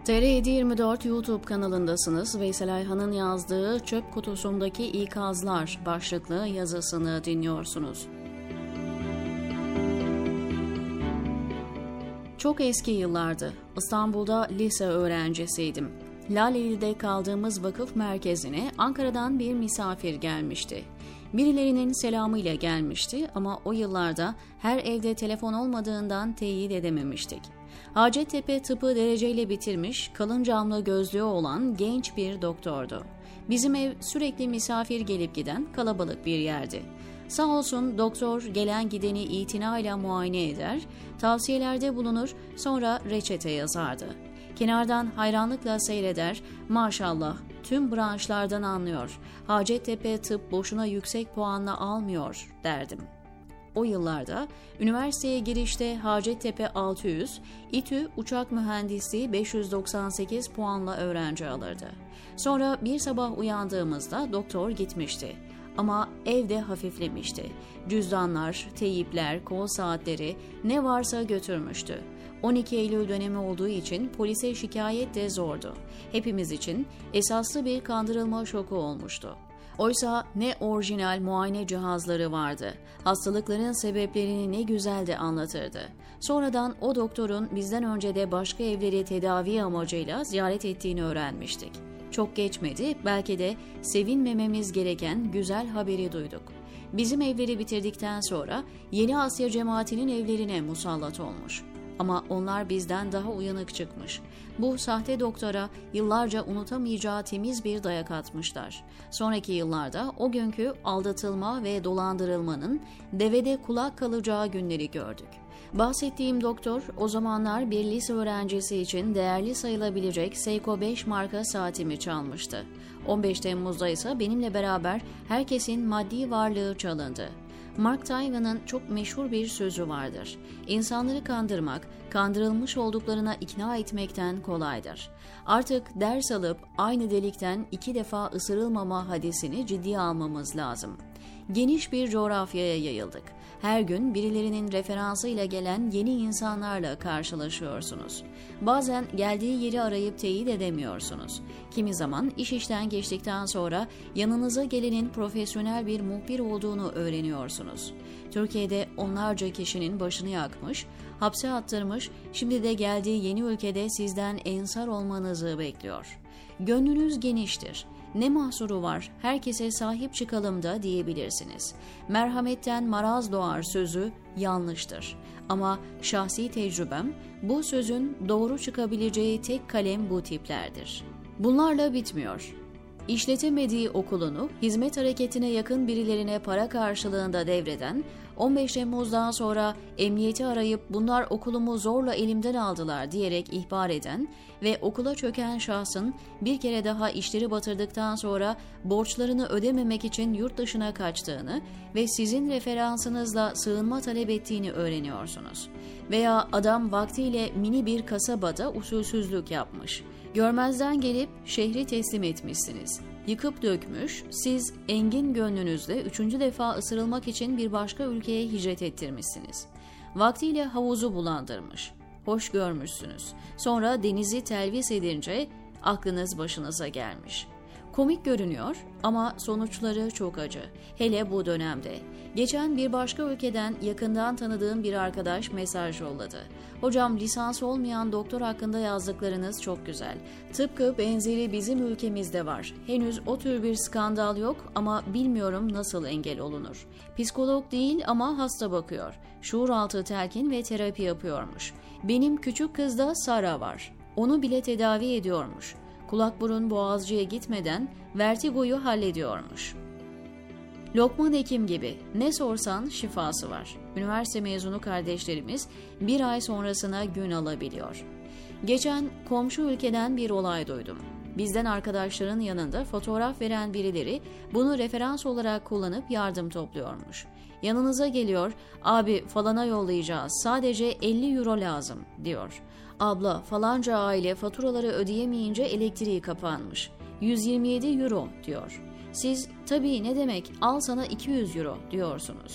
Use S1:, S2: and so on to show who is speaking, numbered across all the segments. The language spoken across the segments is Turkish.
S1: TR724 YouTube kanalındasınız. Veysel Ayhan'ın yazdığı "Çöp kutusundaki ikazlar" başlıklı yazısını dinliyorsunuz. Çok eski yıllardı. İstanbul'da lise öğrencisiydim. Laleli'de kaldığımız vakıf merkezine Ankara'dan bir misafir gelmişti. Birilerinin selamıyla gelmişti ama o yıllarda her evde telefon olmadığından teyit edememiştik. Hacettepe tıpı dereceyle bitirmiş, kalın camlı gözlüğü olan genç bir doktordu. Bizim ev sürekli misafir gelip giden kalabalık bir yerdi. Sağ olsun doktor gelen gideni itinayla muayene eder, tavsiyelerde bulunur, sonra reçete yazardı. Kenardan hayranlıkla seyreder, maşallah tüm branşlardan anlıyor, Hacettepe tıp boşuna yüksek puanla almıyor derdim. O yıllarda üniversiteye girişte Hacettepe 600, İTÜ uçak mühendisliği 598 puanla öğrenci alırdı. Sonra bir sabah uyandığımızda doktor gitmişti. Ama evde hafiflemişti. Cüzdanlar, teyipler, kol saatleri ne varsa götürmüştü. 12 Eylül dönemi olduğu için polise şikayet de zordu. Hepimiz için esaslı bir kandırılma şoku olmuştu. Oysa ne orijinal muayene cihazları vardı. Hastalıkların sebeplerini ne güzel de anlatırdı. Sonradan o doktorun bizden önce de başka evleri tedavi amacıyla ziyaret ettiğini öğrenmiştik. Çok geçmedi, belki de sevinmememiz gereken güzel haberi duyduk. Bizim evleri bitirdikten sonra Yeni Asya cemaatinin evlerine musallat olmuş. Ama onlar bizden daha uyanık çıkmış. Bu sahte doktora yıllarca unutamayacağı temiz bir dayak atmışlar. Sonraki yıllarda o günkü aldatılma ve dolandırılmanın devede kulak kalacağı günleri gördük. Bahsettiğim doktor o zamanlar bir lise öğrencisi için değerli sayılabilecek Seiko 5 marka saatimi çalmıştı. 15 Temmuz'da ise benimle beraber herkesin maddi varlığı çalındı. Mark Twain'ın çok meşhur bir sözü vardır. İnsanları kandırmak, kandırılmış olduklarına ikna etmekten kolaydır. Artık ders alıp aynı delikten 2 defa ısırılmama hadisini ciddiye almamız lazım. Geniş bir coğrafyaya yayıldık. Her gün birilerinin referansıyla gelen yeni insanlarla karşılaşıyorsunuz. Bazen geldiği yeri arayıp teyit edemiyorsunuz. Kimi zaman iş işten geçtikten sonra yanınıza gelenin profesyonel bir muhbir olduğunu öğreniyorsunuz. Türkiye'de onlarca kişinin başını yakmış, hapse attırmış, şimdi de geldiği yeni ülkede sizden ensar olmanızı bekliyor. Gönlünüz geniştir. Ne mahsuru var, herkese sahip çıkalım da diyebilirsiniz. Merhametten maraz doğar sözü yanlıştır. Ama şahsi tecrübem, bu sözün doğru çıkabileceği tek kalem bu tiplerdir. Bunlarla bitmiyor. İşletemediği okulunu hizmet hareketine yakın birilerine para karşılığında devreden, 15 Temmuz'dan sonra emniyeti arayıp bunlar okulumu zorla elimden aldılar diyerek ihbar eden ve okula çöken şahsın bir kere daha işleri batırdıktan sonra borçlarını ödememek için yurt dışına kaçtığını ve sizin referansınızla sığınma talep ettiğini öğreniyorsunuz. Veya adam vaktiyle mini bir kasabada usulsüzlük yapmış. Görmezden gelip şehri teslim etmişsiniz. Yıkıp dökmüş, siz engin gönlünüzle 3. defa ısırılmak için bir başka ülkeye hicret ettirmişsiniz. Vaktiyle havuzu bulandırmış. Hoş görmüşsünüz. Sonra denizi telvis edince aklınız başınıza gelmiş. Komik görünüyor ama sonuçları çok acı. Hele bu dönemde. Geçen bir başka ülkeden yakından tanıdığım bir arkadaş mesaj yolladı. Hocam lisans olmayan doktor hakkında yazdıklarınız çok güzel. Tıpkı benzeri bizim ülkemizde var. Henüz o tür bir skandal yok ama bilmiyorum nasıl engel olunur. Psikolog değil ama hasta bakıyor. Şuuraltı telkin ve terapi yapıyormuş. Benim küçük kızda Sara var. Onu bile tedavi ediyormuş. Kulak burun boğazcıya gitmeden vertigoyu hallediyormuş. Lokman Hekim gibi ne sorsan şifası var. Üniversite mezunu kardeşlerimiz bir ay sonrasına gün alabiliyor. Geçen komşu ülkeden bir olay duydum. Bizden arkadaşların yanında fotoğraf veren birileri bunu referans olarak kullanıp yardım topluyormuş. Yanınıza geliyor, abi falana yollayacağız, sadece 50 euro lazım diyor. Abla falanca aile faturaları ödeyemeyince elektriği kapanmış. 127 euro diyor. Siz tabii ne demek al sana 200 euro diyorsunuz.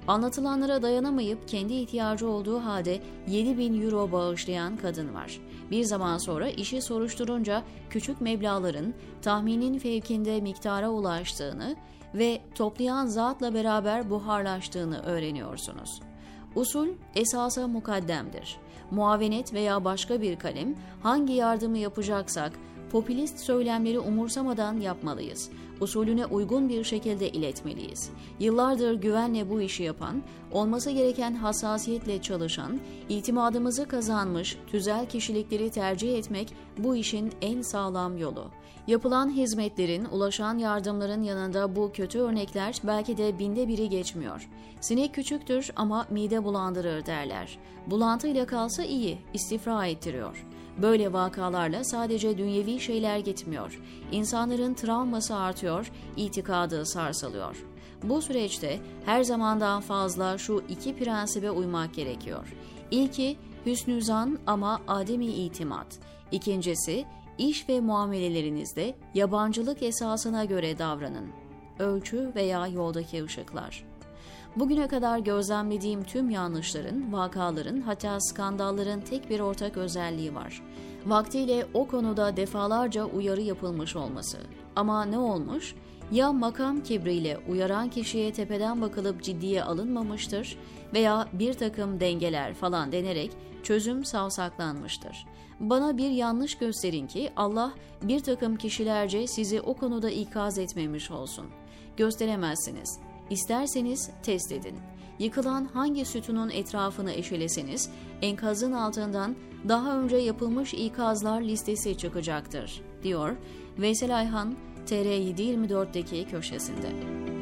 S1: Anlatılanlara dayanamayıp kendi ihtiyacı olduğu halde 7.000 euro bağışlayan kadın var. Bir zaman sonra işi soruşturunca küçük meblağların tahminin fevkinde miktara ulaştığını ve toplayan zatla beraber buharlaştığını öğreniyorsunuz. Usul esasa mukaddemdir. Muavenet veya başka bir kalem hangi yardımı yapacaksak popülist söylemleri umursamadan yapmalıyız. Usulüne uygun bir şekilde iletmeliyiz. Yıllardır güvenle bu işi yapan, olması gereken hassasiyetle çalışan, itimadımızı kazanmış tüzel kişilikleri tercih etmek bu işin en sağlam yolu. Yapılan hizmetlerin, ulaşan yardımların yanında bu kötü örnekler belki de 1/1000'i geçmiyor. Sinek küçüktür ama mide bulandırır derler. Bulantıyla kalsa iyi, istifra ettiriyor. Böyle vakalarla sadece dünyevi şeyler gitmiyor. İnsanların travması artıyor, itikadı sarsılıyor. Bu süreçte her zamandan fazla şu 2 prensibe uymak gerekiyor. İlki hüsnü zan ama ademi itimat. İkincisi iş ve muamelelerinizde yabancılık esasına göre davranın. Ölçü veya yoldaki ışıklar. Bugüne kadar gözlemlediğim tüm yanlışların, vakaların, hatta skandalların tek bir ortak özelliği var. Vaktiyle o konuda defalarca uyarı yapılmış olması. Ama ne olmuş? Ya makam kibriyle uyaran kişiye tepeden bakılıp ciddiye alınmamıştır veya bir takım dengeler falan denerek çözüm savsaklanmıştır. Bana bir yanlış gösterin ki Allah bir takım kişilerce sizi o konuda ikaz etmemiş olsun. Gösteremezsiniz. İsterseniz test edin. Yıkılan hangi sütunun etrafını eşeleseniz enkazın altından daha önce yapılmış ikazlar listesi çıkacaktır, diyor Veysel Ayhan TR724'deki köşesinde.